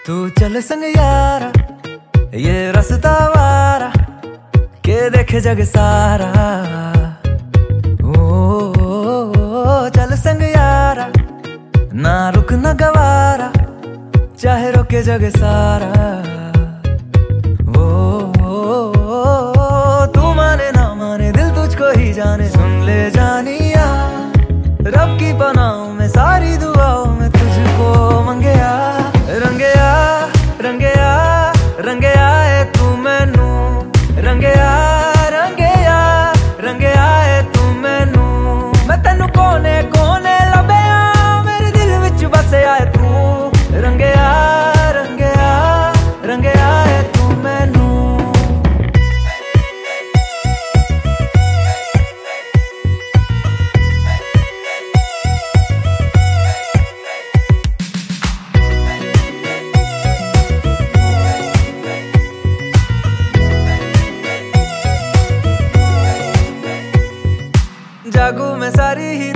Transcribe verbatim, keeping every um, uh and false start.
तू चल संग यारा ये रास्ता वारा के देखे जग सारा। ओ, ओ, ओ चल संग यारा ना रुक ना गवारा चाहे रोके जग सारा। ओ, ओ, ओ तू माने ना माने दिल तुझको ही जाने। सुन ले जानिया रब की पनाहों में सारी दुआओं में तुझको मंगया। रंगया रंगया रंगया है तू मैनू रंगया रंगया रंगया है तू मैनू। मैं तेनू कोने कोने लभया मेरे दिल विच बसया है तू। रंगया रंगया रंगया है तू मैनू। जागू मैं सारी ही